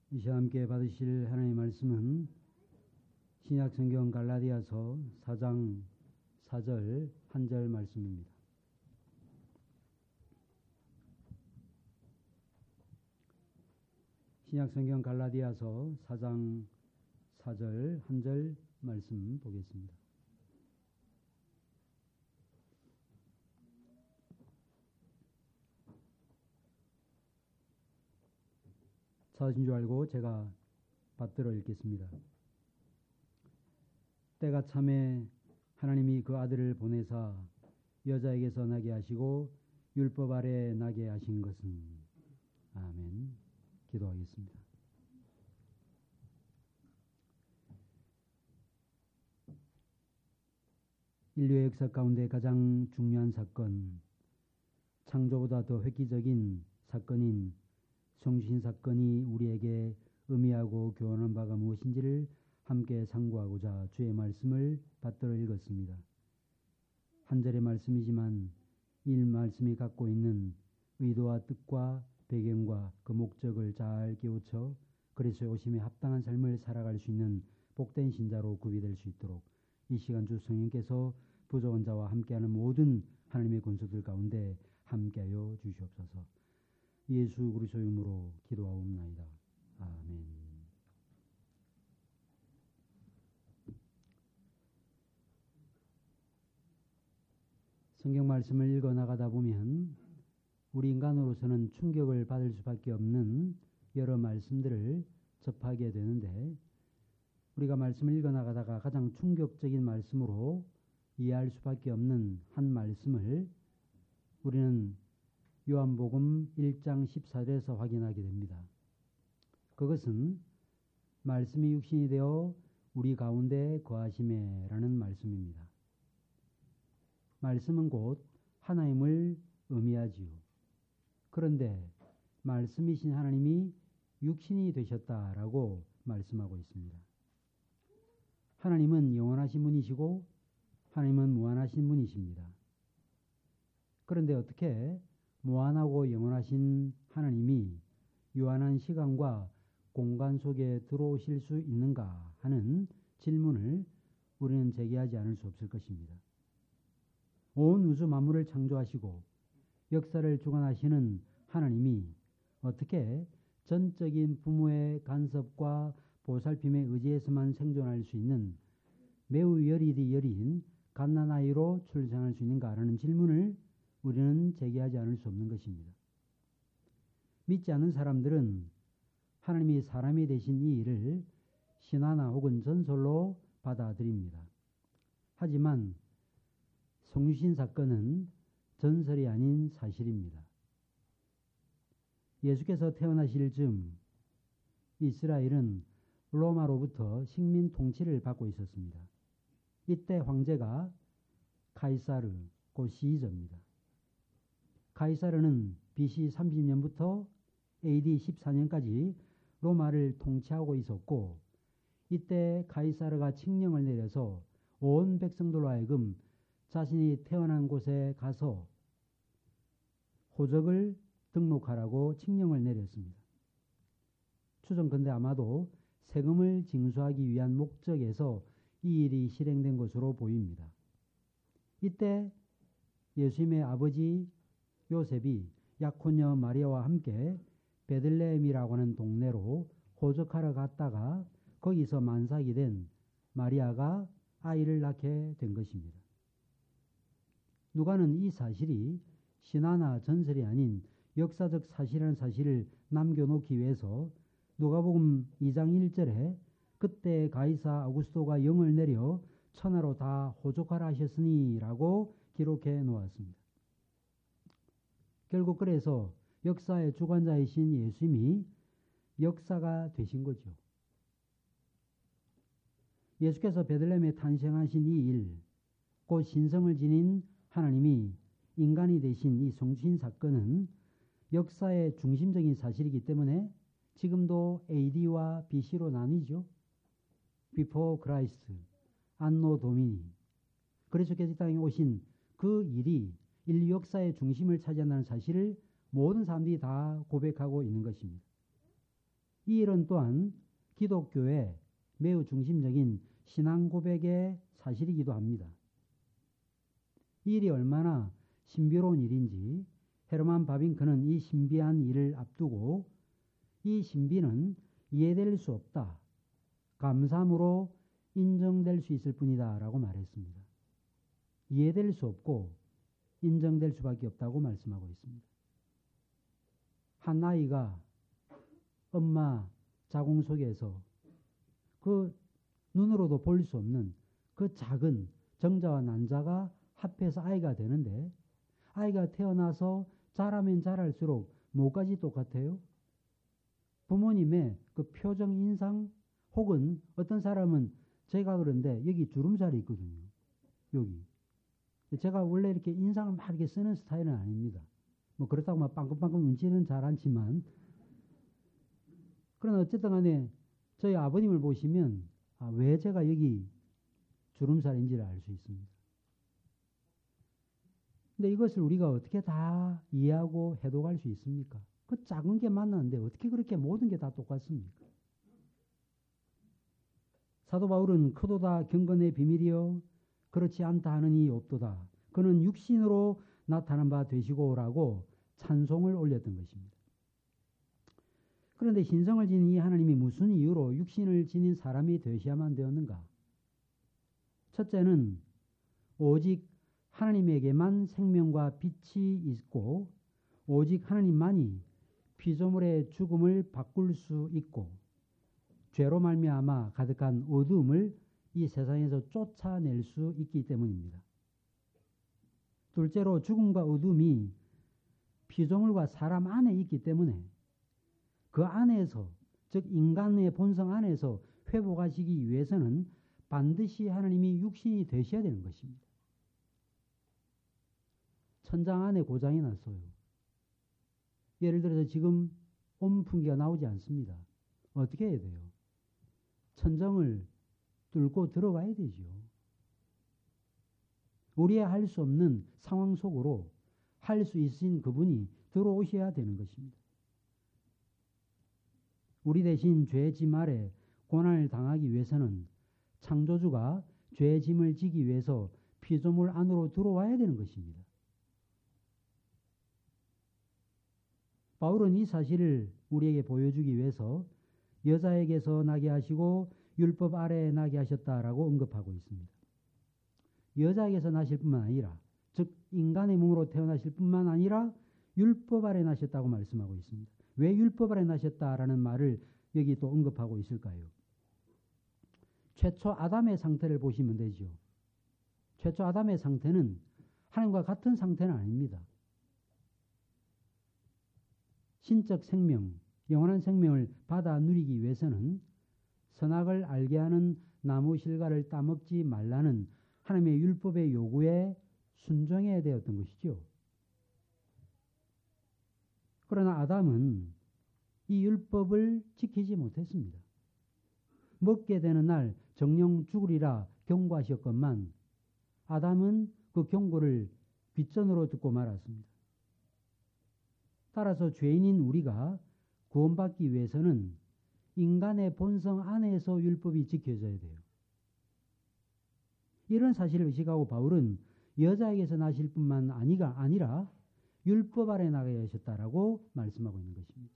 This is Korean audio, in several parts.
이 시간 함께 받으실 하나님의 말씀은 신약성경 갈라디아서 4장 4절 한 절 말씀입니다. 신약성경 갈라디아서 4장 4절 한 절 말씀 보겠습니다. 찾으신 줄 알고 제가 받들어 읽겠습니다. 때가 참에 하나님이 그 아들을 보내사 여자에게서 나게 하시고 율법 아래 나게 하신 것은 아멘. 기도하겠습니다. 인류의 역사 가운데 가장 중요한 사건, 창조보다 더 획기적인 사건인 성신 사건이 우리에게 의미하고 교훈하는 바가 무엇인지를 함께 상고하고자 주의 말씀을 받들어 읽었습니다. 한 절의 말씀이지만 이 말씀이 갖고 있는 의도와 뜻과 배경과 그 목적을 잘 깨우쳐 그리스도의 오심에 합당한 삶을 살아갈 수 있는 복된 신자로 구비될 수 있도록 이 시간 주 성령께서 부족한 자와 함께하는 모든 하나님의 권속들 가운데 함께하여 주시옵소서. 예수 그리스도의 이름으로 기도하옵나이다. 아멘. 성경 말씀을 읽어 나가다 보면 우리 인간으로서는 충격을 받을 수밖에 없는 여러 말씀들을 접하게 되는데 우리가 말씀을 읽어 나가다가 가장 충격적인 말씀으로 이해할 수밖에 없는 한 말씀을 우리는 요한복음 1장 14절에서 확인하게 됩니다. 그것은 말씀이 육신이 되어 우리 가운데 거하심에라는 말씀입니다. 말씀은 곧 하나님을 의미하지요. 그런데 말씀이신 하나님이 육신이 되셨다라고 말씀하고 있습니다. 하나님은 영원하신 분이시고 하나님은 무한하신 분이십니다. 그런데 어떻게 무한하고 영원하신 하나님이 유한한 시간과 공간 속에 들어오실 수 있는가 하는 질문을 우리는 제기하지 않을 수 없을 것입니다. 온 우주 만물을 창조하시고 역사를 주관하시는 하나님이 어떻게 전적인 부모의 간섭과 보살핌에 의지해서만 생존할 수 있는 매우 여린 갓난아이로 출생할 수 있는가라는 질문을 우리는 제기하지 않을 수 없는 것입니다. 믿지 않는 사람들은 하나님이 사람이 되신 이 일을 신화나 혹은 전설로 받아들입니다. 하지만 성신 사건은 전설이 아닌 사실입니다. 예수께서 태어나실 즈음 이스라엘은 로마로부터 식민 통치를 받고 있었습니다. 이때 황제가 카이사르 곧 시저입니다. 카이사르는 BC 30년부터 AD 14년까지 로마를 통치하고 있었고 이때 카이사르가 칙령을 내려서 온 백성들로 하여금 자신이 태어난 곳에 가서 호적을 등록하라고 칙령을 내렸습니다. 추정컨대 아마도 세금을 징수하기 위한 목적에서 이 일이 실행된 것으로 보입니다. 이때 예수님의 아버지 요셉이 약혼녀 마리아와 함께 베들레헴이라고 하는 동네로 호적하러 갔다가 거기서 만삭이 된 마리아가 아이를 낳게 된 것입니다. 누가는 이 사실이 신화나 전설이 아닌 역사적 사실이라는 사실을 남겨놓기 위해서 누가복음 2장 1절에 그때 가이사 아구스토가 영을 내려 천하로 다 호족하라 하셨으니 라고 기록해 놓았습니다. 결국 그래서 역사의 주관자이신 예수님이 역사가 되신 거죠. 예수께서 베들레헴에 탄생하신 이 일, 곧 신성을 지닌 하나님이 인간이 되신 이 성신 사건은 역사의 중심적인 사실이기 때문에 지금도 AD와 BC로 나뉘죠. Before Christ, 안노 도미니. 그리스도께서 이 땅에 오신 그 일이 인류 역사의 중심을 차지한다는 사실을 모든 사람들이 다 고백하고 있는 것입니다. 이 일은 또한 기독교의 매우 중심적인 신앙 고백의 사실이기도 합니다. 이 일이 얼마나 신비로운 일인지 헤르만 바빙크는 이 신비한 일을 앞두고 이 신비는 이해될 수 없다. 감삼으로 인정될 수 있을 뿐이다 라고 말했습니다. 이해될 수 없고 인정될 수밖에 없다고 말씀하고 있습니다. 한 아이가 엄마 자궁 속에서 그 눈으로도 볼 수 없는 그 작은 정자와 난자가 합해서 아이가 되는데 아이가 태어나서 자라면 자랄수록 뭐까지 똑같아요? 부모님의 그 표정 인상 혹은 어떤 사람은 제가 그런데 여기 주름살이 있거든요. 여기. 제가 원래 이렇게 인상을 막 이렇게 쓰는 스타일은 아닙니다. 뭐 그렇다고 막 빵긋빵긋 눈치는 잘 않지만 그러나 어쨌든 간에 저희 아버님을 보시면 왜 제가 여기 주름살인지를 알 수 있습니다. 근데 이것을 우리가 어떻게 다 이해하고 해독할 수 있습니까? 그 작은 게 만났는데 어떻게 그렇게 모든 게 다 똑같습니까? 사도 바울은 크도다 경건의 비밀이요 그렇지 않다 하느니 없도다. 그는 육신으로 나타난 바 되시고라고 찬송을 올렸던 것입니다. 그런데 신성을 지닌 이 하나님이 무슨 이유로 육신을 지닌 사람이 되셔야만 되었는가? 첫째는 오직 하나님에게만 생명과 빛이 있고 오직 하나님만이 피조물의 죽음을 바꿀 수 있고 죄로 말미암아 가득한 어두움을 이 세상에서 쫓아낼 수 있기 때문입니다. 둘째로 죽음과 어둠이 피조물과 사람 안에 있기 때문에 그 안에서 즉 인간의 본성 안에서 회복하시기 위해서는 반드시 하나님이 육신이 되셔야 되는 것입니다. 천장 안에 고장이 났어요. 예를 들어서 지금 온풍기가 나오지 않습니다. 어떻게 해야 돼요? 천정을 뚫고 들어가야 되죠. 우리의 할 수 없는 상황 속으로 할 수 있으신 그분이 들어오셔야 되는 것입니다. 우리 대신 죄의 짐 아래 고난을 당하기 위해서는 창조주가 죄의 짐을 지기 위해서 피조물 안으로 들어와야 되는 것입니다. 바울은 이 사실을 우리에게 보여주기 위해서 여자에게서 나게 하시고 율법 아래에 나게 하셨다라고 언급하고 있습니다. 여자에게서 나실 뿐만 아니라 즉 인간의 몸으로 태어나실 뿐만 아니라 율법 아래 나셨다고 말씀하고 있습니다. 왜 율법 아래 나셨다라는 말을 여기 또 언급하고 있을까요? 최초 아담의 상태를 보시면 되죠. 최초 아담의 상태는 하나님과 같은 상태는 아닙니다. 신적 생명, 영원한 생명을 받아 누리기 위해서는 선악을 알게 하는 나무 실과를 따먹지 말라는 하나님의 율법의 요구에 순종해야 되었던 것이죠. 그러나 아담은 이 율법을 지키지 못했습니다. 먹게 되는 날 정령 죽으리라 경고하셨건만 아담은 그 경고를 귓전으로 듣고 말았습니다. 따라서 죄인인 우리가 구원받기 위해서는 인간의 본성 안에서 율법이 지켜져야 돼요. 이런 사실을 의식하고 바울은 여자에게서 나실 뿐만 아니라 율법 아래 나가야 하셨다라고 말씀하고 있는 것입니다.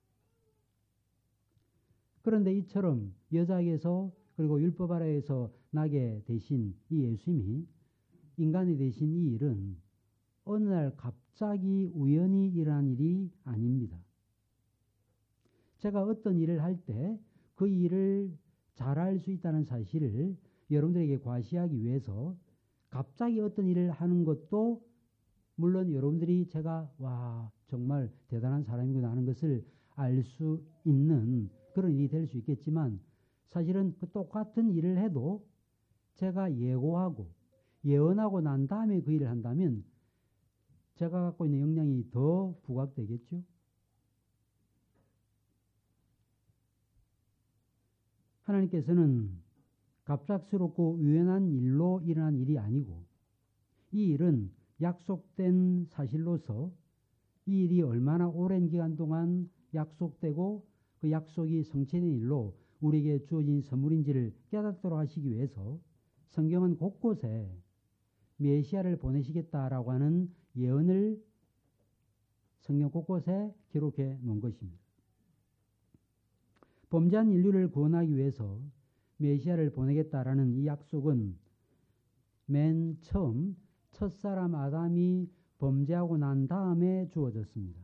그런데 이처럼 여자에게서 그리고 율법 아래에서 나게 되신 이 예수님이 인간이 되신 이 일은 어느 날 갑자기 우연히 일어난 일이 아닙니다. 제가 어떤 일을 할 때 그 일을 잘할 수 있다는 사실을 여러분들에게 과시하기 위해서 갑자기 어떤 일을 하는 것도 물론 여러분들이 제가 와 정말 대단한 사람이구나 하는 것을 알 수 있는 그런 일이 될 수 있겠지만 사실은 그 똑같은 일을 해도 제가 예고하고 예언하고 난 다음에 그 일을 한다면 제가 갖고 있는 역량이 더 부각되겠죠. 하나님께서는 갑작스럽고 우연한 일로 일어난 일이 아니고 이 일은 약속된 사실로서 이 일이 얼마나 오랜 기간 동안 약속되고 그 약속이 성취된 일로 우리에게 주어진 선물인지를 깨닫도록 하시기 위해서 성경은 곳곳에 메시아를 보내시겠다라고 하는 예언을 성경 곳곳에 기록해 놓은 것입니다. 범죄한 인류를 구원하기 위해서 메시아를 보내겠다라는 이 약속은 맨 처음 첫사람 아담이 범죄하고 난 다음에 주어졌습니다.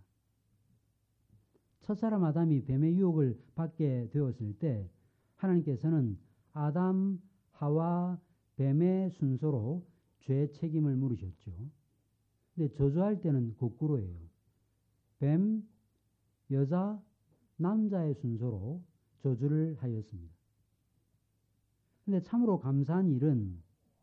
첫사람 아담이 뱀의 유혹을 받게 되었을 때 하나님께서는 아담, 하와, 뱀의 순서로 죄 책임을 물으셨죠. 근데 저주할 때는 거꾸로예요. 뱀, 여자, 남자의 순서로 저주를 하였습니다. 근데 참으로 감사한 일은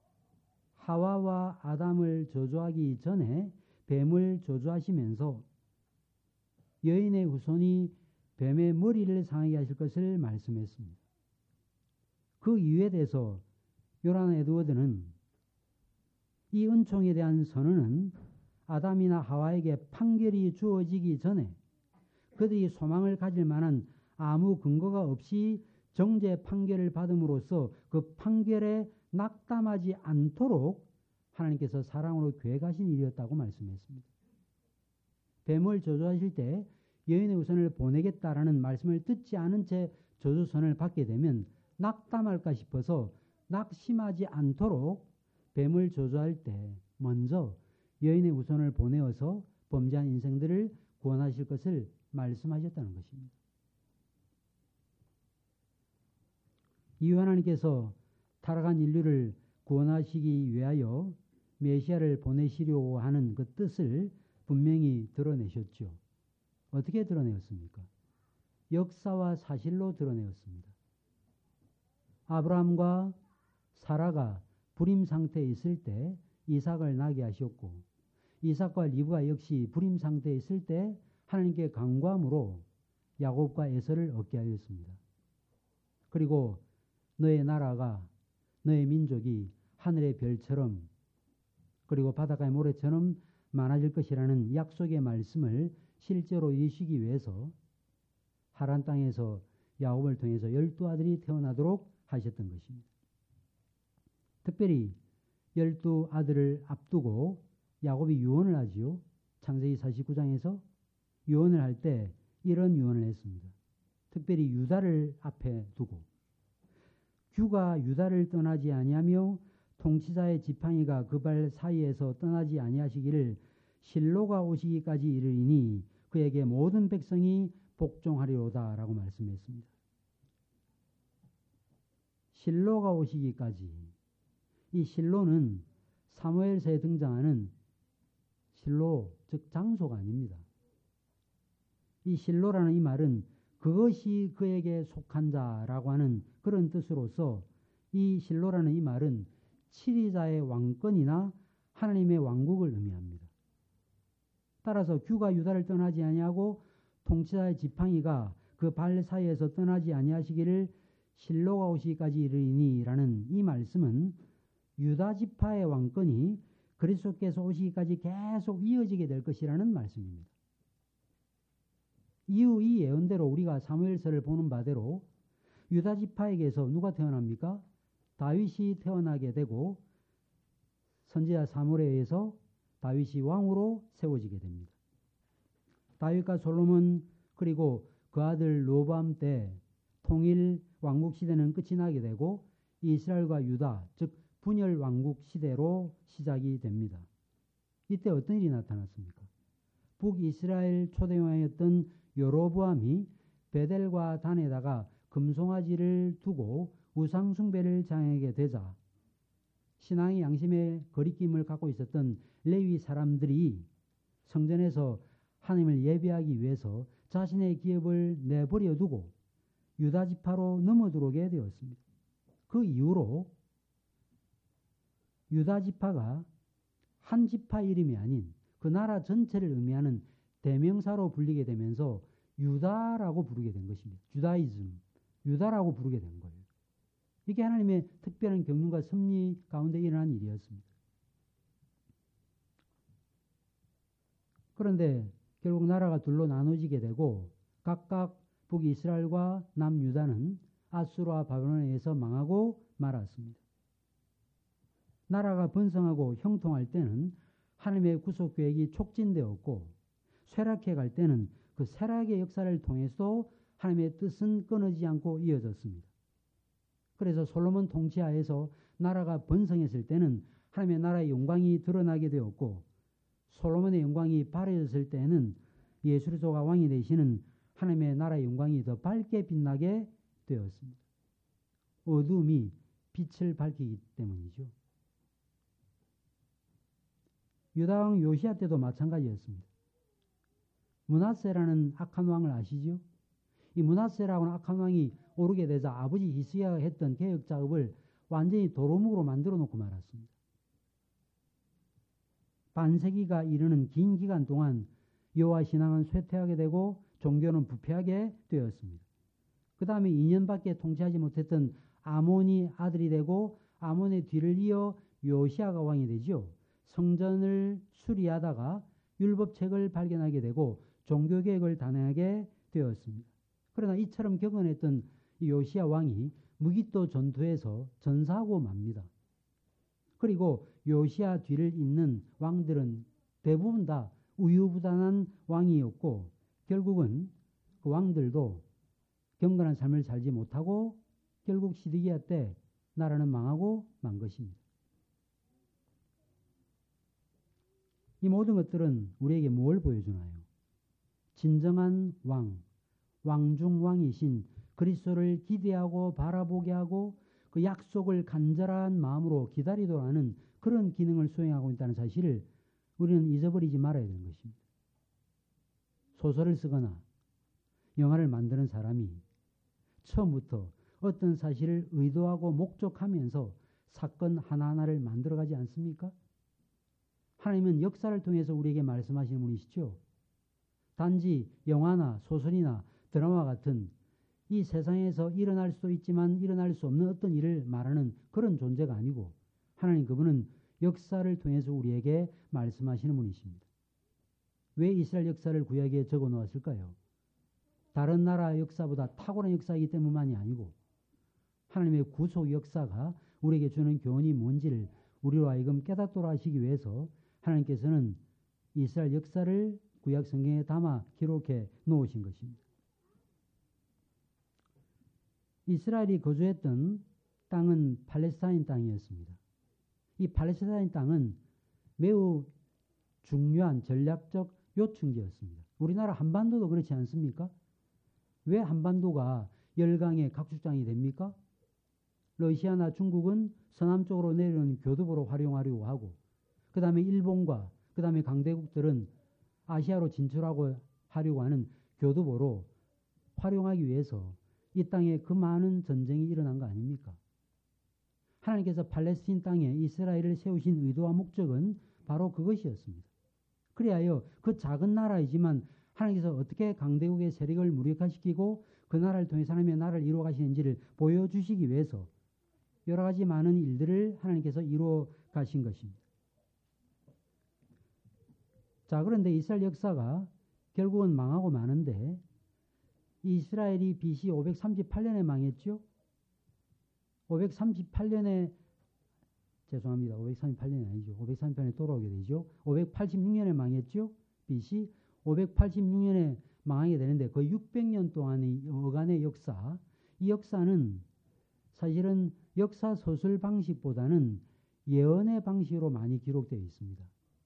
하와와 아담을 저주하기 전에 뱀을 저주하시면서 여인의 후손이 뱀의 머리를 상하게 하실 것을 말씀했습니다. 그 이유에 대해서 요란 에드워드는 이 은총에 대한 선언은 아담이나 하와에게 판결이 주어지기 전에 그들이 소망을 가질 만한 아무 근거가 없이 정죄 판결을 받음으로써 그 판결에 낙담하지 않도록 하나님께서 사랑으로 계획하신 일이었다고 말씀했습니다. 뱀을 저주하실 때 여인의 후손을 보내겠다라는 말씀을 듣지 않은 채 저주선을 받게 되면 낙담할까 싶어서 낙심하지 않도록 뱀을 저주할 때 먼저 여인의 후손을 보내어서 범죄한 인생들을 구원하실 것을 말씀하셨다는 것입니다. 이후 하나님께서 타락한 인류를 구원하시기 위하여 메시아를 보내시려고 하는 그 뜻을 분명히 드러내셨죠. 어떻게 드러내었습니까? 역사와 사실로 드러내었습니다. 아브라함과 사라가 불임 상태에 있을 때 이삭을 낳게 하셨고 이삭과 리브가 역시 불임 상태에 있을 때 하나님께 간구함으로 야곱과 에서를 얻게 하였습니다. 그리고 너의 나라가 너의 민족이 하늘의 별처럼 그리고 바닷가의 모래처럼 많아질 것이라는 약속의 말씀을 실제로 이루시기 위해서 하란 땅에서 야곱을 통해서 12아들이 태어나도록 하셨던 것입니다. 특별히 12아들을 앞두고 야곱이 유언을 하지요. 창세기 49장에서 유언을 할 때 이런 유언을 했습니다. 특별히 유다를 앞에 두고 규가 유다를 떠나지 아니하며 통치자의 지팡이가 그 발 사이에서 떠나지 아니하시기를 실로가 오시기까지 이르리니 그에게 모든 백성이 복종하리로다 라고 말씀했습니다. 실로가 오시기까지. 이 실로는 사무엘서에 등장하는 실로, 즉 장소가 아닙니다. 이 실로라는 이 말은 그것이 그에게 속한 자라고 하는 그런 뜻으로서 이 실로라는 이 말은 치리자의 왕권이나 하나님의 왕국을 의미합니다. 따라서 규가 유다를 떠나지 아니하고 통치자의 지팡이가 그 발 사이에서 떠나지 아니하시기를 실로가 오시기까지 이르리니라는 이 말씀은 유다 지파의 왕권이 그리스도께서 오시기까지 계속 이어지게 될 것이라는 말씀입니다. 이후 이 예언대로 우리가 사무엘서를 보는 바대로 유다 지파에게서 누가 태어납니까? 다윗이 태어나게 되고 선지자 사무엘에 의해서 다윗이 왕으로 세워지게 됩니다. 다윗과 솔로몬 그리고 그 아들 로보암 때 통일 왕국 시대는 끝이 나게 되고 이스라엘과 유다 즉 분열 왕국 시대로 시작이 됩니다. 이때 어떤 일이 나타났습니까? 북이스라엘 초대왕이었던 여로보암이 베델과 단에다가 금송아지를 두고 우상 숭배를 장하게 되자 신앙의 양심의 거리낌을 갖고 있었던 레위 사람들이 성전에서 하나님을 예배하기 위해서 자신의 기업을 내버려 두고 유다 지파로 넘어들어오게 되었습니다. 그 이후로 유다 지파가 한 지파 이름이 아닌 그 나라 전체를 의미하는 대명사로 불리게 되면서 유다라고 부르게 된 것입니다. 주다이즘, 유다라고 부르게 된 거예요. 이게 하나님의 특별한 경륜과 섭리 가운데 일어난 일이었습니다. 그런데 결국 나라가 둘로 나눠지게 되고 각각 북이스라엘과 남유다는 아수르와 바벨론에 의해서 망하고 말았습니다. 나라가 번성하고 형통할 때는 하나님의 구속 계획이 촉진되었고, 쇠락해 갈 때는 그 쇠락의 역사를 통해서도 하나님의 뜻은 끊어지지 않고 이어졌습니다. 그래서 솔로몬 통치하에서 나라가 번성했을 때는 하나님의 나라의 영광이 드러나게 되었고, 솔로몬의 영광이 바래졌을 때는 예수 그리스도가 왕이 되시는 하나님의 나라의 영광이 더 밝게 빛나게 되었습니다. 어둠이 빛을 밝히기 때문이죠. 유다 왕 요시야 때도 마찬가지였습니다. 므낫세라는 악한 왕을 아시죠? 이 므낫세라고는 악한 왕이 오르게 되자 아버지 히스기야가 했던 개혁 작업을 완전히 도루묵으로 만들어 놓고 말았습니다. 반세기가 이르는 긴 기간 동안 여호와 신앙은 쇠퇴하게 되고 종교는 부패하게 되었습니다. 그 다음에 2년밖에 통치하지 못했던 아몬이 아들이 되고 아몬의 뒤를 이어 요시야가 왕이 되죠. 성전을 수리하다가 율법책을 발견하게 되고 종교개혁을 단행하게 되었습니다. 그러나 이처럼 경건했던 이 요시야 왕이 무기또 전투에서 전사하고 맙니다. 그리고 요시야 뒤를 잇는 왕들은 대부분 다 우유부단한 왕이었고, 결국은 그 왕들도 경건한 삶을 살지 못하고 결국 시드기야 때 나라는 망하고 만 것입니다. 이 모든 것들은 우리에게 무엇을 보여주나요? 진정한 왕, 왕중왕이신 그리스도를 기대하고 바라보게 하고 그 약속을 간절한 마음으로 기다리도록 하는 그런 기능을 수행하고 있다는 사실을 우리는 잊어버리지 말아야 되는 것입니다. 소설을 쓰거나 영화를 만드는 사람이 처음부터 어떤 사실을 의도하고 목적하면서 사건 하나하나를 만들어가지 않습니까? 하나님은 역사를 통해서 우리에게 말씀하시는 분이시죠. 단지 영화나 소설이나 드라마와 같은 이 세상에서 일어날 수도 있지만 일어날 수 없는 어떤 일을 말하는 그런 존재가 아니고, 하나님 그분은 역사를 통해서 우리에게 말씀하시는 분이십니다. 왜 이스라엘 역사를 구약에 적어 놓았을까요? 다른 나라 역사보다 탁월한 역사이기 때문만이 아니고, 하나님의 구속 역사가 우리에게 주는 교훈이 뭔지를 우리로 하여금 깨닫도록 하시기 위해서 하나님께서는 이스라엘 역사를 구약 성경에 담아 기록해 놓으신 것입니다. 이스라엘이 거주했던 땅은 팔레스타인 땅이었습니다. 이 팔레스타인 땅은 매우 중요한 전략적 요충지였습니다. 우리나라 한반도도 그렇지 않습니까? 왜 한반도가 열강의 각축장이 됩니까? 러시아나 중국은 서남 쪽으로 내려오는 교두보로 활용하려고 하고, 그 다음에 일본과 그 다음에 강대국들은 아시아로 진출하고 하려고 하는 교두보로 활용하기 위해서 이 땅에 그 많은 전쟁이 일어난 거 아닙니까? 하나님께서 팔레스틴 땅에 이스라엘을 세우신 의도와 목적은 바로 그것이었습니다. 그리하여 그 작은 나라이지만 하나님께서 어떻게 강대국의 세력을 무력화시키고 그 나라를 통해서 하나님의 나라를 이루어 가시는지를 보여주시기 위해서 여러 가지 많은 일들을 하나님께서 이루어 가신 것입니다. 자, 그런데 이스라엘 역사가 결국은 망하고 마는데, 이스라엘이 BC 538년에 망했죠. 538년에 죄송합니다. 538년이 아니죠. 538년에 돌아오게 되죠. 586년에 망했죠. BC 586년에 망하게 되는데 거의 600년 동안의 어간의 역사, 이 역사는 사실은 역사 소설 방식보다는 예언의 방식으로 많이 기록되어 있습니다.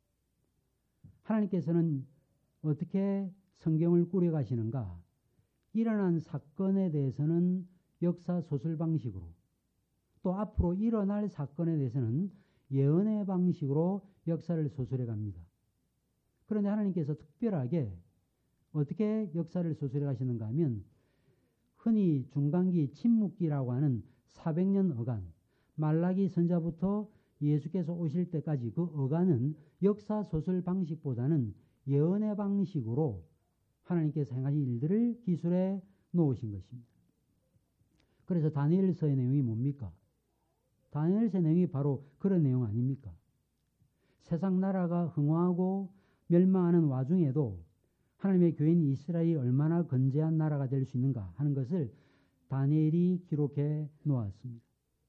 하나님께서는 어떻게 성경을 꾸려가시는가? 일어난 사건에 대해서는 역사 소설 방식으로, 또 앞으로 일어날 사건에 대해서는 예언의 방식으로 역사를 소설해 갑니다. 그런데 하나님께서 특별하게 어떻게 역사를 소설해 가시는가 하면, 흔히 중간기 침묵기라고 하는 400년 어간, 말라기 선자부터 예수께서 오실 때까지 그 어간은 역사 소설 방식보다는 예언의 방식으로 하나님께서 행하신 일들을 기술해 놓으신 것입니다. 그래서 다니엘서의 내용이 뭡니까? 다니엘서의 내용이 바로 그런 내용 아닙니까? 세상 나라가 흥황하고 멸망하는 와중에도 하나님의 교회인 이스라엘이 얼마나 건재한 나라가 될 수 있는가 하는 것을 다니엘이 기록해 놓았습니다.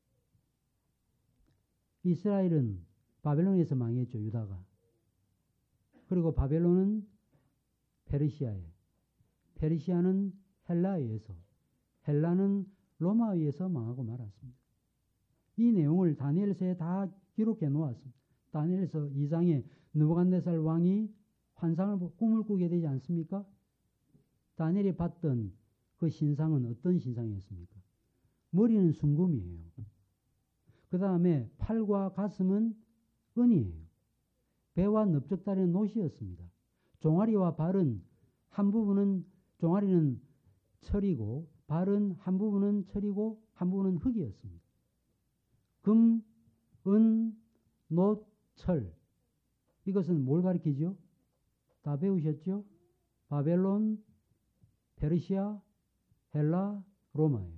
이스라엘은 바벨론에서 망했죠. 유다가. 그리고 바벨론은 페르시아에, 페르시아는 헬라에 의해서, 헬라는 로마에 의해서 망하고 말았습니다. 이 내용을 다니엘서에 다 기록해 놓았습니다. 다니엘서 2장에 느부갓네살 왕이 꿈을 꾸게 되지 않습니까? 다니엘이 봤던 그 신상은 어떤 신상이었습니까? 머리는 순금이에요. 그 다음에 팔과 가슴은 은이에요. 배와 넓적다리는 노시였습니다. 종아리와 발은 한 부분은, 종아리는 철이고 발은 한 부분은 철이고 한 부분은 흙이었습니다. 금, 은, 노, 철. 이것은 뭘 가리키죠? 다 배우셨죠? 바벨론, 페르시아, 헬라, 로마예요.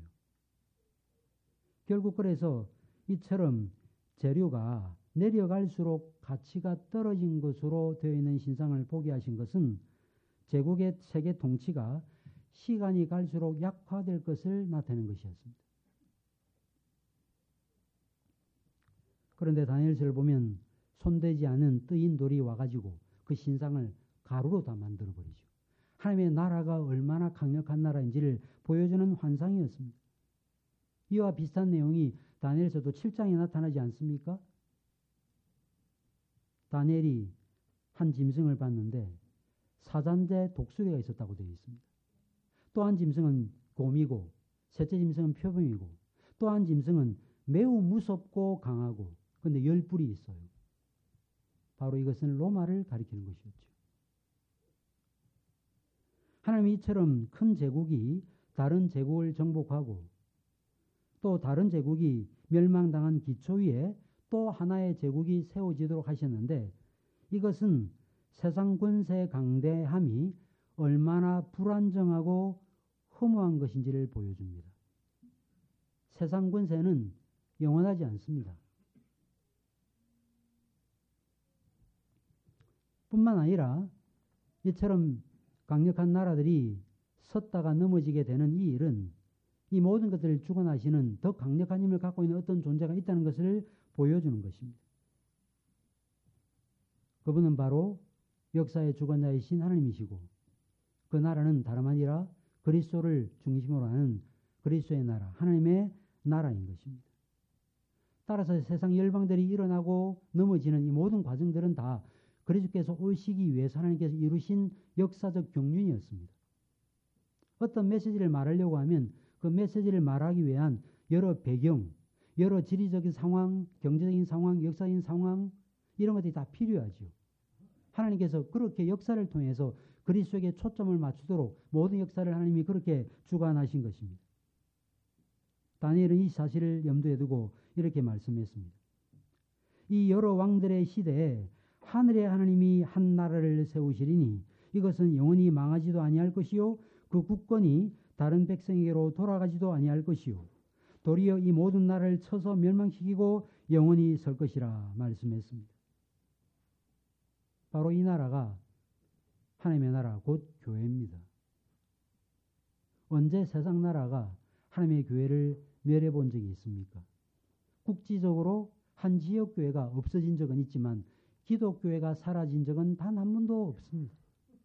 결국 그래서 이처럼 재료가 내려갈수록 가치가 떨어진 것으로 되어 있는 신상을 보게 하신 것은 제국의 세계 통치가 시간이 갈수록 약화될 것을 나타내는 것이었습니다. 그런데 다니엘서를 보면 손대지 않은 뜨인 돌이 와가지고 그 신상을 가루로 다 만들어버리죠. 하나님의 나라가 얼마나 강력한 나라인지를 보여주는 환상이었습니다. 이와 비슷한 내용이 다니엘서도 7장에 나타나지 않습니까? 다니엘이 한 짐승을 봤는데 사잔제 독수리가 있었다고 되어 있습니다. 또 한 짐승은 곰이고, 셋째 짐승은 표범이고, 또 한 짐승은 매우 무섭고 강하고, 그런데 10뿔이 있어요. 바로 이것은 로마를 가리키는 것이었죠. 하나님이 이처럼 큰 제국이 다른 제국을 정복하고 또 다른 제국이 멸망당한 기초 위에 또 하나의 제국이 세워지도록 하셨는데 이것은 세상 권세의 강대함이 얼마나 불안정하고 허무한 것인지를 보여줍니다. 세상 권세는 영원하지 않습니다. 뿐만 아니라 이처럼 강력한 나라들이 섰다가 넘어지게 되는 이 일은 이 모든 것들을 주관하시는 더 강력한 힘을 갖고 있는 어떤 존재가 있다는 것을 보여주는 것입니다. 그분은 바로 역사의 주관자이신 하나님이시고 그 나라는 다름 아니라 그리스도를 중심으로 하는 그리스도의 나라, 하나님의 나라인 것입니다. 따라서 세상 열방들이 일어나고 넘어지는 이 모든 과정들은 다 그리스도께서 오시기 위해서 하나님께서 이루신 역사적 경륜이었습니다. 어떤 메시지를 말하려고 하면 그 메시지를 말하기 위한 여러 배경, 여러 지리적인 상황, 경제적인 상황, 역사적인 상황 이런 것들이 다 필요하죠. 하나님께서 그렇게 역사를 통해서 그리스도에게 초점을 맞추도록 모든 역사를 하나님이 그렇게 주관하신 것입니다. 다니엘은 이 사실을 염두에 두고 이렇게 말씀했습니다. 이 여러 왕들의 시대에 하늘의 하나님이 한 나라를 세우시리니 이것은 영원히 망하지도 아니할 것이요 그 국권이 다른 백성에게로 돌아가지도 아니할 것이요 도리어 이 모든 나라를 쳐서 멸망시키고 영원히 설 것이라 말씀했습니다. 바로 이 나라가 하나님의 나라 곧 교회입니다. 언제 세상 나라가 하나님의 교회를 멸해 본 적이 있습니까? 국지적으로 한 지역 교회가 없어진 적은 있지만 기독교회가 사라진 적은 단 한 번도 없습니다.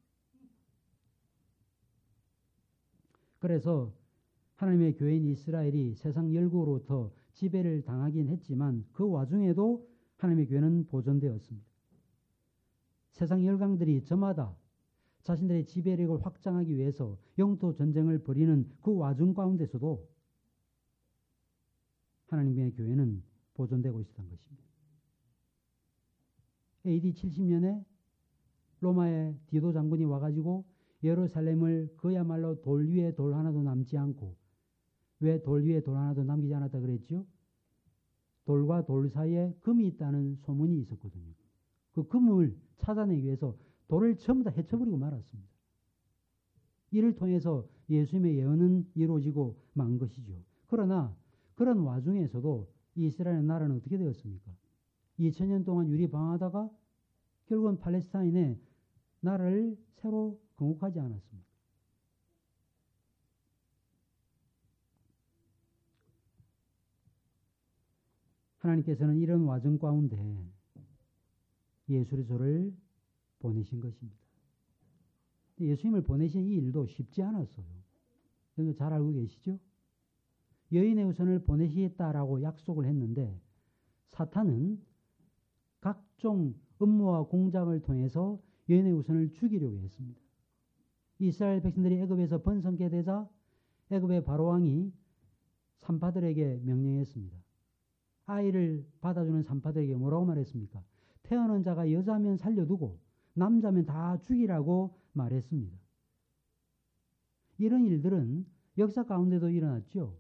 그래서 하나님의 교회인 이스라엘이 세상 열국으로부터 지배를 당하긴 했지만 그 와중에도 하나님의 교회는 보존되었습니다. 세상 열강들이 저마다 자신들의 지배력을 확장하기 위해서 영토 전쟁을 벌이는 그 와중 가운데서도 하나님의 교회는 보존되고 있었던 것입니다. AD 70년에 로마의 디도 장군이 와가지고 예루살렘을 그야말로 돌 위에 돌 하나도 남지 않고, 왜 돌 위에 돌 하나도 남기지 않았다 그랬죠? 돌과 돌 사이에 금이 있다는 소문이 있었거든요. 그 금을 찾아내기 위해서 돌을 전부 다 헤쳐버리고 말았습니다. 이를 통해서 예수님의 예언은 이루어지고 만 것이죠. 그러나 그런 와중에서도 이스라엘 나라는 어떻게 되었습니까? 2000년 동안 유리방황하다가 결국은 팔레스타인의 나라를 새로 건국하지 않았습니다. 하나님께서는 이런 와정 가운데 예수 그리스도를 보내신 것입니다. 예수님을 보내신 이 일도 쉽지 않았어요. 여러분 잘 알고 계시죠? 여인의 후손을 보내시겠다라고 약속을 했는데 사탄은 각종 음모와 공작을 통해서 여인의 후손을 죽이려고 했습니다. 이스라엘 백성들이 애굽에서 번성케 되자 애굽의 바로왕이 산파들에게 명령했습니다. 아이를 받아주는 산파들에게 뭐라고 말했습니까? 태어난 자가 여자면 살려두고 남자면 다 죽이라고 말했습니다. 이런 일들은 역사 가운데도 일어났죠.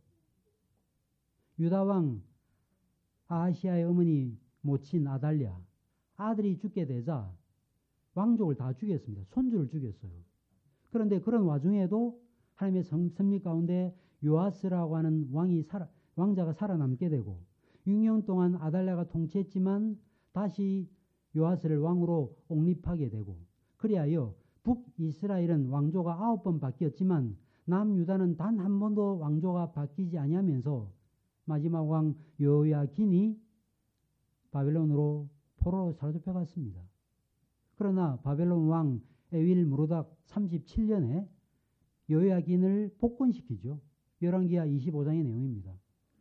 유다왕 아하시아의 어머니 모친 아달랴 아들이 죽게 되자 왕족을 다 죽였습니다. 손주를 죽였어요. 그런데 그런 와중에도 하나님의 섭리 가운데 요아스라고 하는 왕자가 살아남게 되고 6년 동안 아달랴가 통치했지만 다시 요아스를 왕으로 옹립하게 되고 그리하여 북이스라엘은 왕조가 9번 바뀌었지만 남유다는 단 한 번도 왕조가 바뀌지 아니하면서 마지막 왕 여호야긴이 바벨론으로 포로로 사로잡혀갔습니다. 그러나 바벨론 왕 에윌 무로닥 37년에 여호야긴을 복권시키죠. 열왕기하 25장의 내용입니다.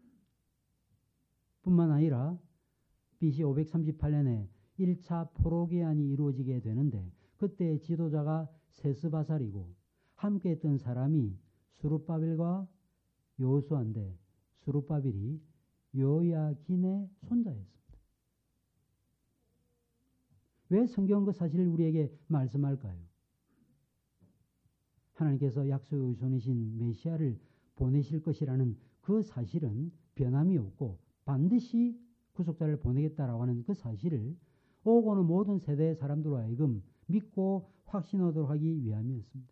뿐만 아니라 BC 538년에 1차 포로기한이 이루어지게 되는데 그때 지도자가 세스바살이고 함께 했던 사람이 수룹바벨과 여호수아인데 수룹바벨이 여호야긴의 손자였습니다. 왜 성경은 그 사실을 우리에게 말씀할까요? 하나님께서 약속의 후손이신 메시아를 보내실 것이라는 그 사실은 변함이 없고 반드시 구속자를 보내겠다라고 하는 그 사실을 오고 오는 모든 세대의 사람들로 하여금 믿고 확신하도록 하기 위함이었습니다.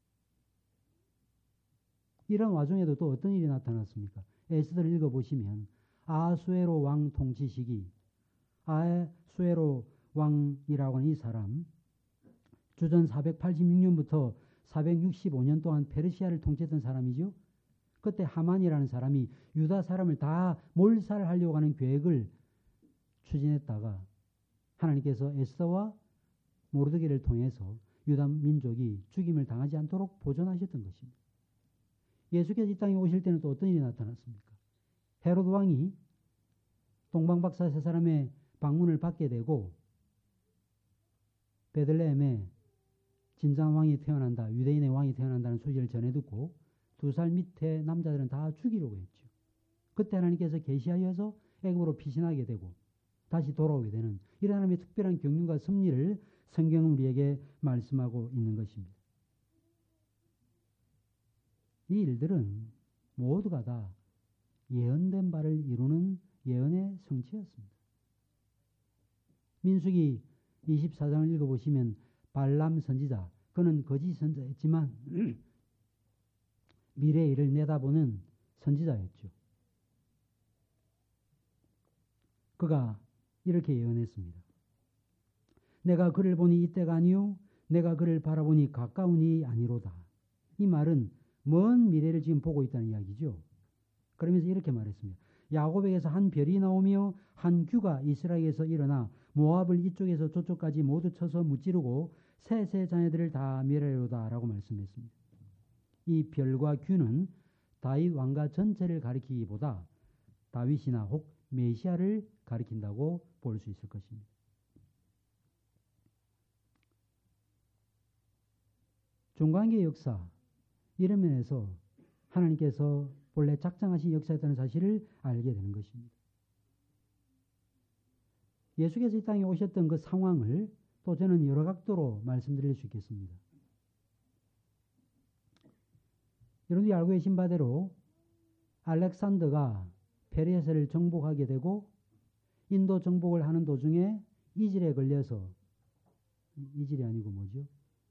이런 와중에도 또 어떤 일이 나타났습니까? 에스더를 읽어보시면 아수에로 왕 통치 시기 아수에로 왕이라고 하는 이 사람 주전 486년부터 465년 동안 페르시아를 통치했던 사람이죠. 그때 하만이라는 사람이 유다 사람을 다 몰살하려고 하는 계획을 추진했다가 하나님께서 에스더와 모르드게를 통해서 유다 민족이 죽임을 당하지 않도록 보존하셨던 것입니다. 예수께서 이 땅에 오실 때는 또 어떤 일이 나타났습니까? 헤로드 왕이 동방박사 세 사람의 방문을 받게 되고 베들레헴에 진정한 왕이 태어난다, 유대인의 왕이 태어난다는 소식을 전해 듣고 2살 밑에 남자들은 다 죽이려고 했죠. 그때 하나님께서 계시하여서 애굽으로 피신하게 되고 다시 돌아오게 되는 이런 하나님의 특별한 경륜과 섭리를 성경은 우리에게 말씀하고 있는 것입니다. 이 일들은 모두가 다 예언된 바를 이루는 예언의 성취였습니다. 민수기 24장을 읽어보시면 발람 선지자, 그는 거짓 선지자였지만 미래의 일을 내다보는 선지자였죠. 그가 이렇게 예언했습니다. 내가 그를 보니 이때가 아니요 내가 그를 바라보니 가까우니 아니로다. 이 말은 먼 미래를 지금 보고 있다는 이야기죠. 그러면서 이렇게 말했습니다. 야곱에게서 한 별이 나오며 한 규가 이스라엘에서 일어나 모압을 이쪽에서 저쪽까지 모두 쳐서 무찌르고 셋의 자녀들을 다 멸하리로다 라고 말씀했습니다. 이 별과 규는 다윗 왕가 전체를 가리키기보다 다윗이나 혹 메시아를 가리킨다고 볼 수 있을 것입니다. 중간기의 역사, 이런 면에서 하나님께서 본래 작정하신 역사였다는 사실을 알게 되는 것입니다. 예수께서 이 땅에 오셨던 그 상황을 또 저는 여러 각도로 말씀드릴 수 있겠습니다. 여러분들이 알고 계신 바대로 알렉산더가 페르시아를 정복하게 되고 인도 정복을 하는 도중에 이질에 걸려서 이질이 아니고 뭐죠?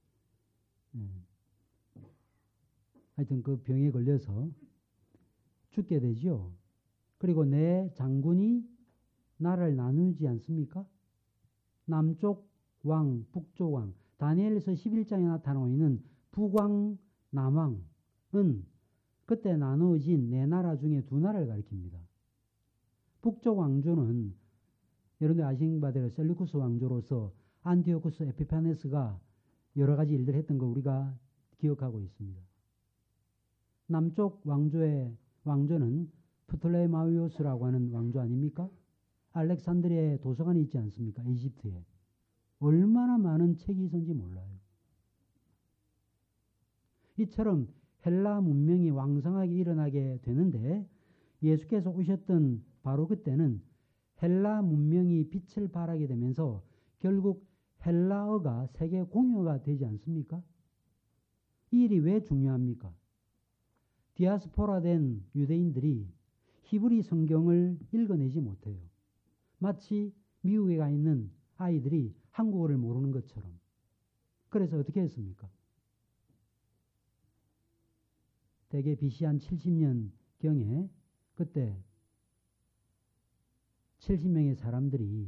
하여튼 그 병에 걸려서 죽게 되죠. 그리고 내 장군이 나라를 나누지 않습니까? 남쪽 왕, 북쪽 왕 다니엘서 11장에 나타나고 있는 북왕, 남왕은 그때 나누어진 네 나라 중에 두 나라를 가리킵니다. 북쪽 왕조는 여러분들 아시는 바대로 셀루쿠스 왕조로서 안티오쿠스 에피파네스가 여러 가지 일들을 했던 거 우리가 기억하고 있습니다. 남쪽 왕조는 프톨레마이오스라고 하는 왕조 아닙니까? 알렉산드리아에 도서관이 있지 않습니까? 이집트에. 얼마나 많은 책이 있었는지 몰라요. 이처럼 헬라 문명이 왕성하게 일어나게 되는데 예수께서 오셨던 바로 그때는 헬라 문명이 빛을 발하게 되면서 결국 헬라어가 세계 공유가 되지 않습니까? 이 일이 왜 중요합니까? 디아스포라된 유대인들이 히브리 성경을 읽어내지 못해요. 마치 미국에 가 있는 아이들이 한국어를 모르는 것처럼. 그래서 어떻게 했습니까? 대개 BC 한 70년경에 그때 70명의 사람들이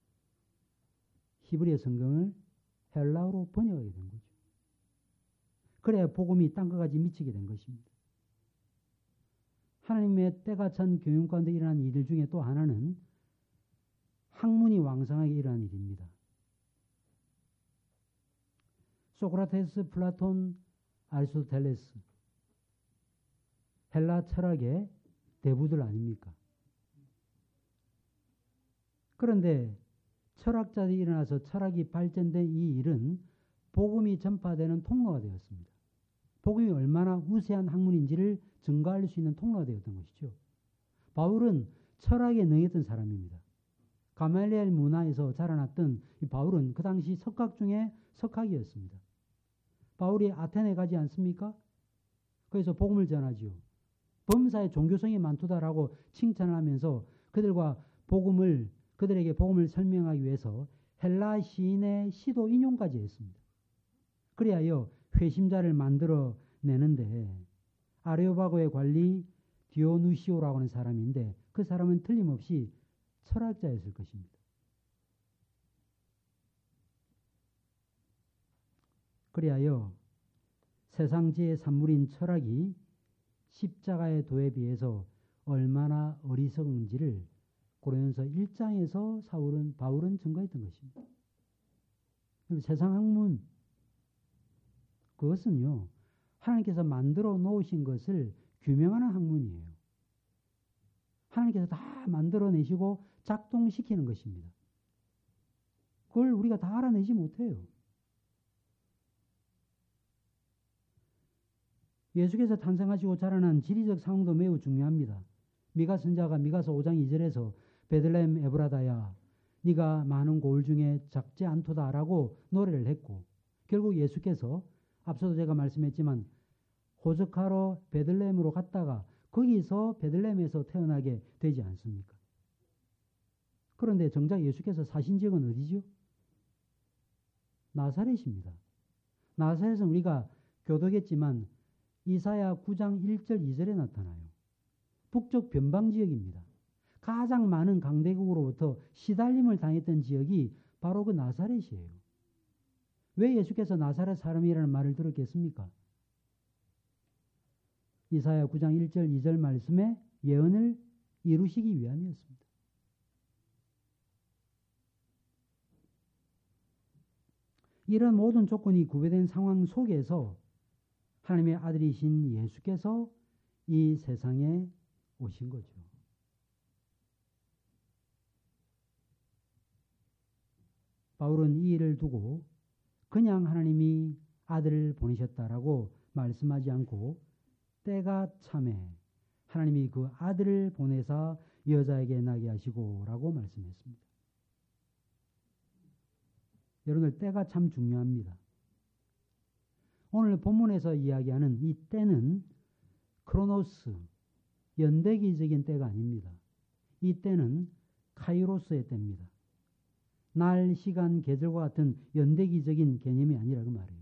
히브리어 성경을 헬라어로 번역하게 된 거죠. 그래야 복음이 땅끝까지 미치게 된 것입니다. 하나님의 때가 찬 교육 가운데 일어난 일들 중에 또 하나는 학문이 왕성하게 일어난 일입니다. 소크라테스, 플라톤, 아리스토텔레스 헬라 철학의 대부들 아닙니까? 그런데 철학자들이 일어나서 철학이 발전된 이 일은 복음이 전파되는 통로가 되었습니다. 복음이 얼마나 우세한 학문인지를 증거할 수 있는 통로가 되었던 것이죠. 바울은 철학에 능했던 사람입니다. 가말리엘 문화에서 자라났던 이 바울은 그 당시 석학 중에 석학이었습니다. 바울이 아테네 가지 않습니까? 거기서 복음을 전하지요. 범사에 종교성이 많도다라고 칭찬을 하면서 그들에게 복음을 설명하기 위해서 헬라 시인의 시도 인용까지 했습니다. 그리하여 회심자를 만들어내는데 아레오바고의 관리 디오누시오라고 하는 사람인데 그 사람은 틀림없이 철학자였을 것입니다. 그리하여 세상지의 산물인 철학이 십자가의 도에 비해서 얼마나 어리석은지를 고린도서 1장에서 바울은 증거했던 것입니다. 세상 학문 그것은요 하나님께서 만들어 놓으신 것을 규명하는 학문이에요. 하나님께서 다 만들어내시고 작동시키는 것입니다. 그걸 우리가 다 알아내지 못해요. 예수께서 탄생하시고 자라난 지리적 상황도 매우 중요합니다. 미가 선자가 미가서 5장 2절에서 베들레헴 에브라다야 네가 많은 고을 중에 작지 않도다라고 노래를 했고 결국 예수께서 앞서도 제가 말씀했지만 호적하러 베들레헴으로 갔다가 거기서 베들레헴에서 태어나게 되지 않습니까? 그런데 정작 예수께서 사신 지역은 어디죠? 나사렛입니다. 나사렛은 우리가 교도겠지만 이사야 9장 1절 2절에 나타나요. 북쪽 변방지역입니다. 가장 많은 강대국으로부터 시달림을 당했던 지역이 바로 그 나사렛이에요. 왜 예수께서 나사렛 사람이라는 말을 들었겠습니까? 이사야 9장 1절 2절 말씀에 예언을 이루시기 위함이었습니다. 이런 모든 조건이 구비된 상황 속에서 하나님의 아들이신 예수께서 이 세상에 오신 거죠. 바울은 이 일을 두고 그냥 하나님이 아들을 보내셨다라고 말씀하지 않고 때가 참에 하나님이 그 아들을 보내사 여자에게 나게 하시고 라고 말씀했습니다. 여러분들 때가 참 중요합니다. 오늘 본문에서 이야기하는 이 때는 크로노스, 연대기적인 때가 아닙니다. 이 때는 카이로스의 때입니다. 날, 시간, 계절과 같은 연대기적인 개념이 아니라 그 말이에요.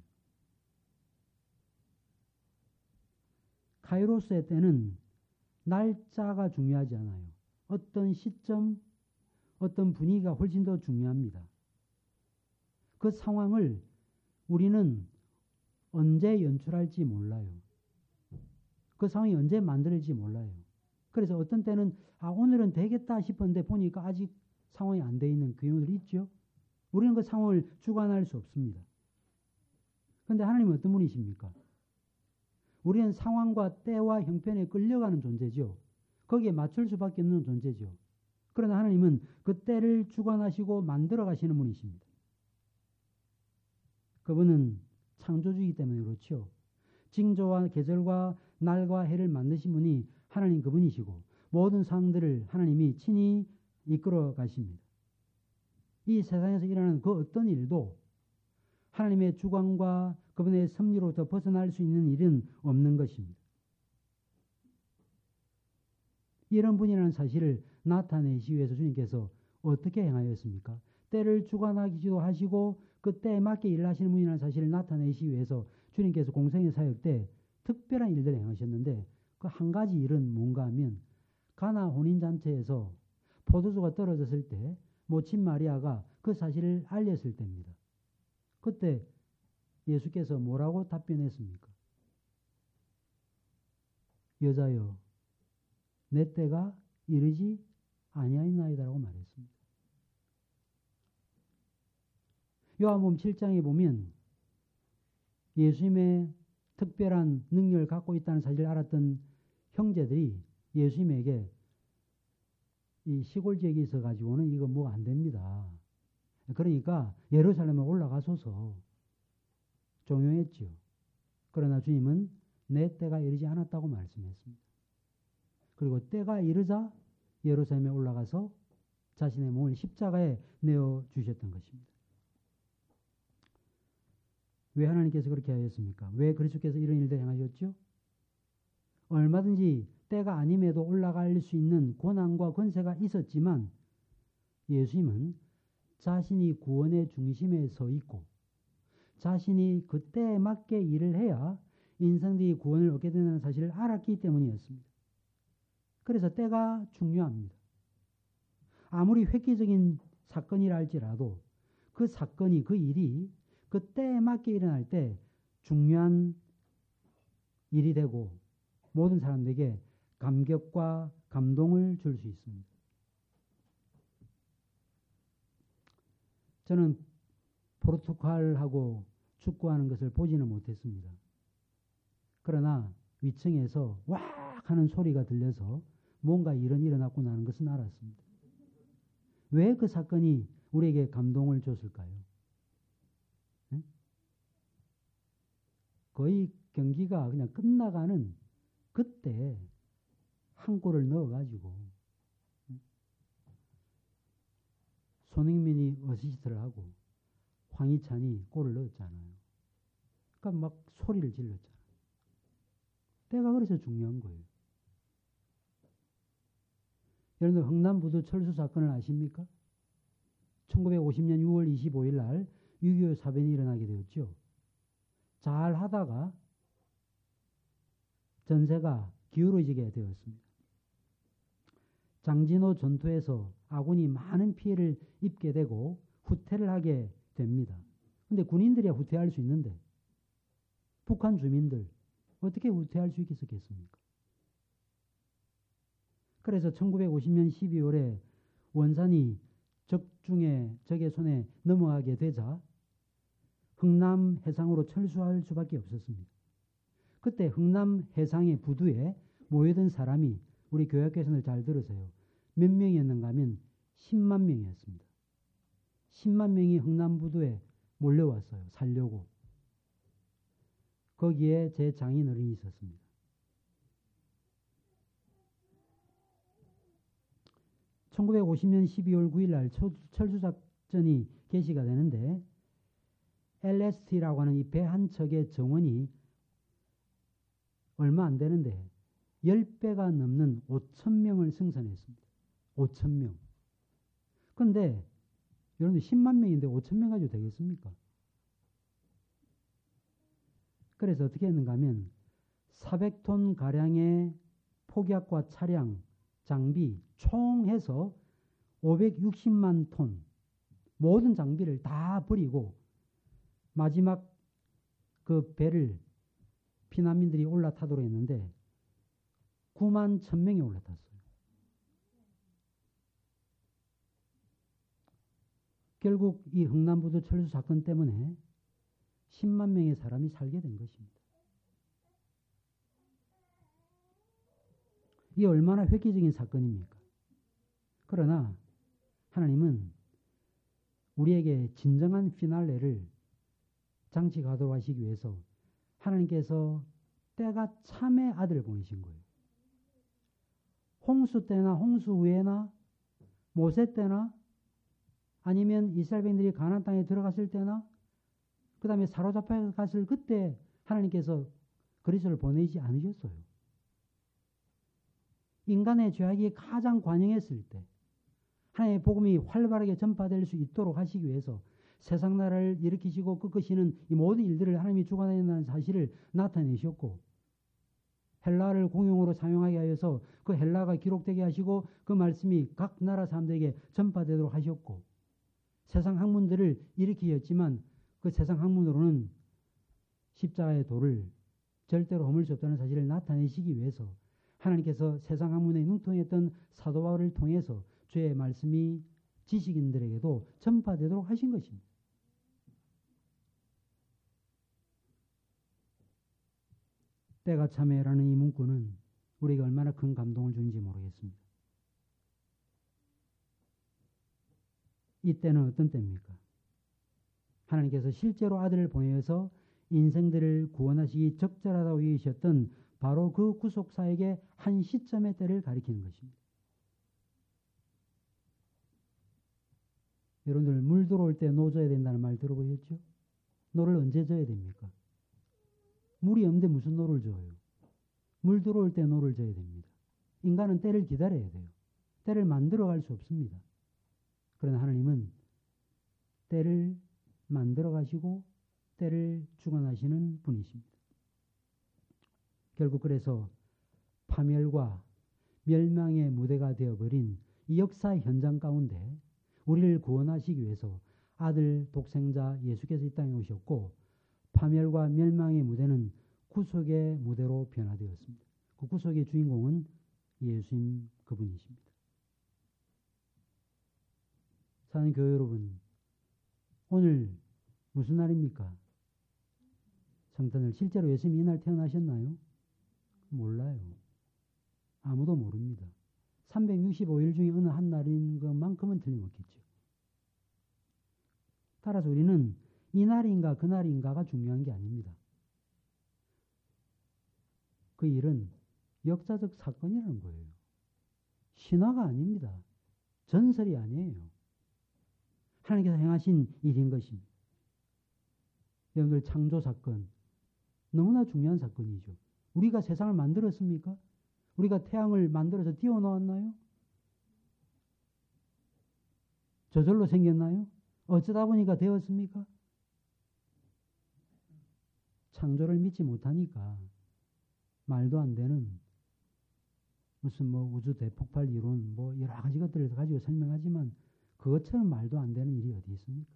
카이로스의 때는 날짜가 중요하지 않아요. 어떤 시점, 어떤 분위기가 훨씬 더 중요합니다. 그 상황을 우리는 언제 연출할지 몰라요. 그 상황이 언제 만들어질지 몰라요. 그래서 어떤 때는 오늘은 되겠다 싶었는데 보니까 아직 상황이 안 돼 있는 그 경우들이 있죠. 우리는 그 상황을 주관할 수 없습니다. 그런데 하나님은 어떤 분이십니까? 우리는 상황과 때와 형편에 끌려가는 존재죠. 거기에 맞출 수밖에 없는 존재죠. 그러나 하나님은 그 때를 주관하시고 만들어 가시는 분이십니다. 그분은 창조주이기 때문에 그렇죠. 징조와 계절과 날과 해를 만드신 분이 하나님 그분이시고 모든 상황들을 하나님이 친히 이끌어 가십니다. 이 세상에서 일어나는 그 어떤 일도 하나님의 주관과 그분의 섭리로부터 벗어날 수 있는 일은 없는 것입니다. 이런 분이라는 사실을 나타내시기 위해서 주님께서 어떻게 행하였습니까? 때를 주관하기도 하시고 그 때에 맞게 일을 하시는 분이라는 사실을 나타내시기 위해서 주님께서 공생의 사역 때 특별한 일들을 행하셨는데 그 한 가지 일은 뭔가 하면 가나 혼인잔치에서 포도주가 떨어졌을 때 모친 마리아가 그 사실을 알렸을 때입니다. 그때 예수께서 뭐라고 답변했습니까? 여자여, 내 때가 이르지 아니하였나이다라고 말했습니다. 요한복음 7장에 보면 예수님의 특별한 능력을 갖고 있다는 사실을 알았던 형제들이 예수님에게 이 시골 지역에 있어 가지고는 이거 뭐 안 됩니다. 그러니까 예루살렘에 올라가소서 종용했죠. 그러나 주님은 내 때가 이르지 않았다고 말씀했습니다. 그리고 때가 이르자 예루살렘에 올라가서 자신의 몸을 십자가에 내어 주셨던 것입니다. 왜 하나님께서 그렇게 하셨습니까? 왜 그리스도께서 이런 일들을 행하셨죠? 얼마든지 때가 아님에도 올라갈 수 있는 권한과 권세가 있었지만 예수님은 자신이 구원의 중심에 서 있고 자신이 그 때에 맞게 일을 해야 인생들이 구원을 얻게 된다는 사실을 알았기 때문이었습니다. 그래서 때가 중요합니다. 아무리 획기적인 사건이라 할지라도 그 사건이 그 일이 그 때에 맞게 일어날 때 중요한 일이 되고 모든 사람들에게 감격과 감동을 줄 수 있습니다. 저는 포르투갈하고 축구하는 것을 보지는 못했습니다. 그러나 위층에서 왁 하는 소리가 들려서 뭔가 일은 일어났구나 하는 것은 알았습니다. 왜 그 사건이 우리에게 감동을 줬을까요? 네? 거의 경기가 그냥 끝나가는 그때 한 골을 넣어가지고 손흥민이 어시스트를 하고 황희찬이 골을 넣었잖아요. 그러니까 막 소리를 질렀잖아요. 때가 그래서 중요한 거예요. 여러분들 흥남부두 철수 사건을 아십니까? 1950년 6월 25일 날 6.25 사변이 일어나게 되었죠. 잘 하다가 전세가 기울어지게 되었습니다. 장진호 전투에서 아군이 많은 피해를 입게 되고 후퇴를 하게 됩니다. 그런데 군인들이야 후퇴할 수 있는데 북한 주민들 어떻게 후퇴할 수 있겠습니까? 그래서 1950년 12월에 원산이 적의 손에 넘어가게 되자 흥남 해상으로 철수할 수밖에 없었습니다. 그때 흥남 해상의 부두에 모여든 사람이 우리 교역교에서는 잘 들으세요. 몇 명이었는가 하면 10만 명이었습니다. 10만 명이 흥남 부두에 몰려왔어요. 살려고. 거기에 제 장인 어른이 있었습니다. (1950년 12월 9일) 날 철수작전이 개시가 되는데 LST라고 하는 이 배 한 척의 정원이 얼마 안 되는데 10배가 넘는 5,000명을 승선했습니다. 5,000명. 그런데 여러분들 10만 명인데 5,000명 가지고 되겠습니까? 그래서 어떻게 했는가 하면 400톤 가량의 폭약과 차량, 장비 총 해서 560만 톤 모든 장비를 다 버리고 마지막 그 배를 피난민들이 올라타도록 했는데 9만 1,000명이 올라탔어요. 결국 이 흥남부두 철수 사건 때문에 10만 명의 사람이 살게 된 것입니다. 이게 얼마나 획기적인 사건입니까? 그러나 하나님은 우리에게 진정한 피날레를 장식하도록 하시기 위해서 하나님께서 때가 참의 아들을 보내신 거예요. 홍수 때나 홍수 후에나 모세 때나 아니면 이스라엘 백성들이 가나안 땅에 들어갔을 때나 그 다음에 사로잡혀 갔을 그때 하나님께서 그리스도를 보내지 않으셨어요. 인간의 죄악이 가장 관영했을 때 하나님의 복음이 활발하게 전파될 수 있도록 하시기 위해서 세상 나라를 일으키시고 꺾으시는 이 모든 일들을 하나님이 주관한다는 사실을 나타내셨고 헬라를 공용으로 사용하게 하여서 그 헬라가 기록되게 하시고 그 말씀이 각 나라 사람들에게 전파되도록 하셨고 세상 학문들을 일으키셨지만 그 세상 학문으로는 십자가의 도를 절대로 허물 수 없다는 사실을 나타내시기 위해서 하나님께서 세상 학문에 능통했던 사도 바울을 통해서 주의 말씀이 지식인들에게도 전파되도록 하신 것입니다. 때가 참에라는 이 문구는 우리에게 얼마나 큰 감동을 주는지 모르겠습니다. 이 때는 어떤 때입니까? 하나님께서 실제로 아들을 보내어서 인생들을 구원하시기 적절하다고 여기셨던 바로 그 구속사에게 한 시점의 때를 가리키는 것입니다. 여러분들 물 들어올 때 노 져야 된다는 말 들어보셨죠? 노를 언제 져야 됩니까? 물이 없는데 무슨 노를 져요? 물 들어올 때 노를 져야 됩니다. 인간은 때를 기다려야 돼요. 때를 만들어갈 수 없습니다. 그러나 하나님은 때를 만들어 가시고 때를 주관하시는 분이십니다. 결국 그래서 파멸과 멸망의 무대가 되어버린 이 역사의 현장 가운데 우리를 구원하시기 위해서 아들 독생자 예수께서 이 땅에 오셨고 파멸과 멸망의 무대는 구속의 무대로 변화되었습니다. 그 구속의 주인공은 예수님 그분이십니다. 사랑하는 교회 여러분, 오늘 무슨 날입니까? 성탄절. 실제로 예수님이 이날 태어나셨나요? 몰라요. 아무도 모릅니다. 365일 중에 어느 한 날인 것만큼은 틀림없겠죠. 따라서 우리는 이날인가 그날인가가 중요한 게 아닙니다. 그 일은 역사적 사건이라는 거예요. 신화가 아닙니다. 전설이 아니에요. 하나님께서 행하신 일인 것입니다. 여러분들 창조 사건 너무나 중요한 사건이죠. 우리가 세상을 만들었습니까? 우리가 태양을 만들어서 띄워놓았나요? 저절로 생겼나요? 어쩌다 보니까 되었습니까? 창조를 믿지 못하니까 말도 안 되는 무슨 우주 대폭발 이론 여러 가지 것들을 가지고 설명하지만 그것처럼 말도 안 되는 일이 어디 있습니까?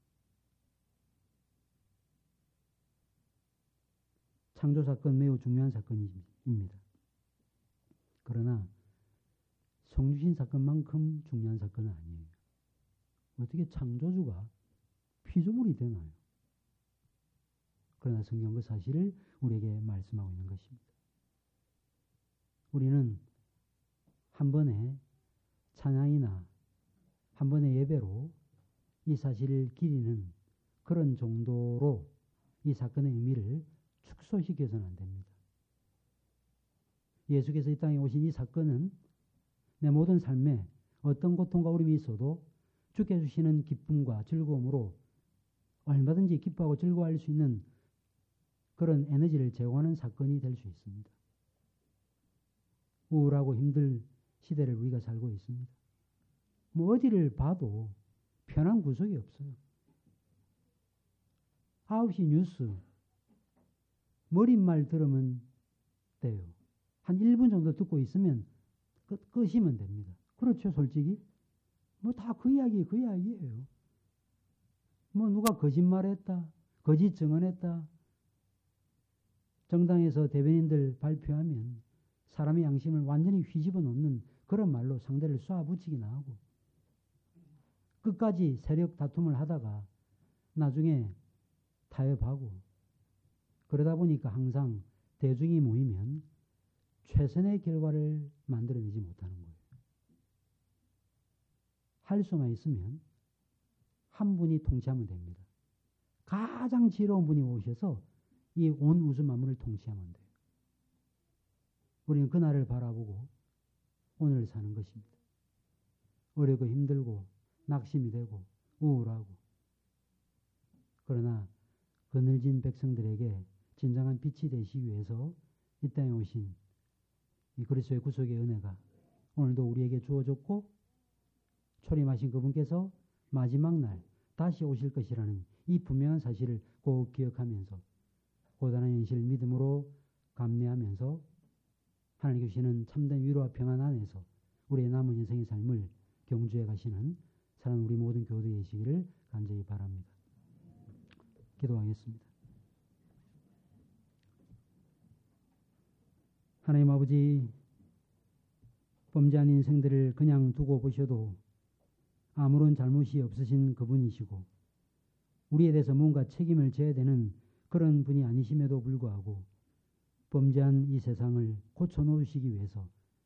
창조 사건 매우 중요한 사건입니다. 그러나 성주신 사건만큼 중요한 사건은 아니에요. 어떻게 창조주가 피조물이 되나요? 그러나 성경 그 사실을 우리에게 말씀하고 있는 것입니다. 우리는 한 번의 찬양이나 한 번의 예배로 이 사실을 기리는 그런 정도로 이 사건의 의미를 축소시켜서는 안 됩니다. 예수께서 이 땅에 오신 이 사건은 내 모든 삶에 어떤 고통과 어려움이 있어도 주께 주시는 기쁨과 즐거움으로 얼마든지 기뻐하고 즐거워할 수 있는 그런 에너지를 제공하는 사건이 될 수 있습니다. 우울하고 힘들 시대를 우리가 살고 있습니다. 어디를 봐도 편한 구석이 없어요. 9시 뉴스 머릿말 들으면 돼요. 한 1분 정도 듣고 있으면 끄시면 됩니다. 그렇죠, 솔직히? 다 그 이야기예요. 누가 거짓말했다, 거짓 증언했다, 정당에서 대변인들 발표하면 사람의 양심을 완전히 휘집어 놓는 그런 말로 상대를 쏴붙이기나 하고 끝까지 세력 다툼을 하다가 나중에 타협하고 그러다 보니까 항상 대중이 모이면 최선의 결과를 만들어내지 못하는 거예요. 할 수만 있으면 한 분이 통치하면 됩니다. 가장 지혜로운 분이 오셔서 이 온 우주 만물을 통치하면 돼요. 우리는 그날을 바라보고 오늘을 사는 것입니다. 어렵고 힘들고 낙심이 되고 우울하고 그러나 그늘진 백성들에게 진정한 빛이 되시기 위해서 이 땅에 오신 이 그리스도의 구속의 은혜가 오늘도 우리에게 주어졌고 초림하신 그분께서 마지막 날 다시 오실 것이라는 이 분명한 사실을 꼭 기억하면서 고단한 현실을 믿음으로 감내하면서 하나님 주시는 참된 위로와 평안 안에서 우리의 남은 인생의 삶을 경주해 가시는 사랑하는 우리 모든 교우들이 되시기를 간절히 바랍니다. 기도하겠습니다. 하나님 아버지, 범죄한 인생들을 그냥 두고 보셔도 아무런 잘못이 없으신 그분이시고 우리에 대해서 뭔가 책임을 져야 되는 그런 분이 아니심에도 불구하고 범죄한 이 세상을 고쳐놓으시기 위해서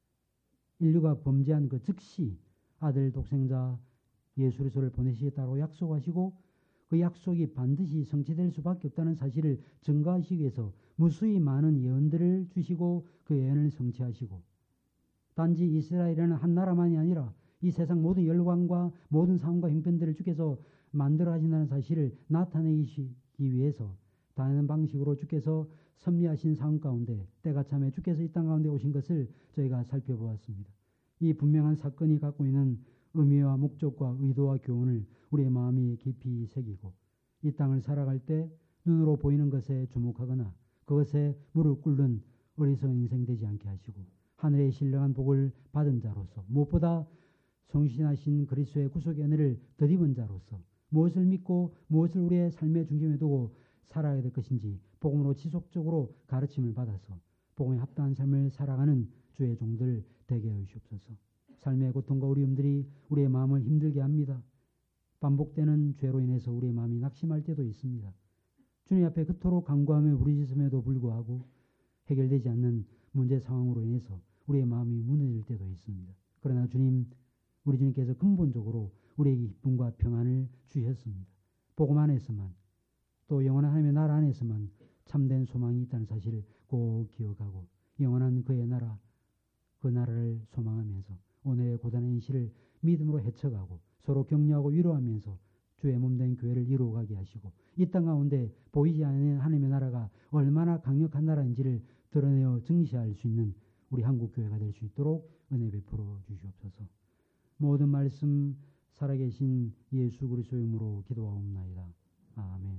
인류가 범죄한 그 즉시 아들 독생자 예수 그리스도를 보내시겠다고 약속하시고 그 약속이 반드시 성취될 수밖에 없다는 사실을 증거하시기 위해서 무수히 많은 예언들을 주시고 그 예언을 성취하시고 단지 이스라엘이라는 한 나라만이 아니라 이 세상 모든 열왕과 모든 상황과 형편들을 주께서 만들어 하신다는 사실을 나타내기 위해서 다양한 방식으로 주께서 섭리하신 상황 가운데 때가 참에 주께서 이 땅 가운데 오신 것을 저희가 살펴보았습니다. 이 분명한 사건이 갖고 있는 의미와 목적과 의도와 교훈을 우리의 마음이 깊이 새기고 이 땅을 살아갈 때 눈으로 보이는 것에 주목하거나 그것에 무릎 꿇는 어리석은 인생 되지 않게 하시고 하늘의 신령한 복을 받은 자로서 무엇보다 성신하신 그리스도의 구속의 은혜를 덧입은 자로서 무엇을 믿고 무엇을 우리의 삶의 중심에 두고 살아야 될 것인지 복음으로 지속적으로 가르침을 받아서 복음에 합당한 삶을 살아가는 주의 종들 되게 하여 주옵소서. 삶의 고통과 어려움들이 우리의 마음을 힘들게 합니다. 반복되는 죄로 인해서 우리의 마음이 낙심할 때도 있습니다. 주님 앞에 그토록 간구하며 부르짖음에도 불구하고 해결되지 않는 문제 상황으로 인해서 우리의 마음이 무너질 때도 있습니다. 그러나 주님, 우리 주님께서 근본적으로 우리에게 기쁨과 평안을 주셨습니다. 복음 안에서만 또 영원한 하나님의 나라 안에서만 참된 소망이 있다는 사실을 꼭 기억하고 영원한 그의 나라, 그 나라를 소망하면서 오늘의 고단한 현실을 믿음으로 헤쳐가고 서로 격려하고 위로하면서 주의 몸된 교회를 이루어가게 하시고 이 땅 가운데 보이지 않는 하나님의 나라가 얼마나 강력한 나라인지를 드러내어 증시할 수 있는 우리 한국교회가 될 수 있도록 은혜 베풀어 주시옵소서. 모든 말씀 살아계신 예수 그리스도의 이름으로 기도하옵나이다. 아멘.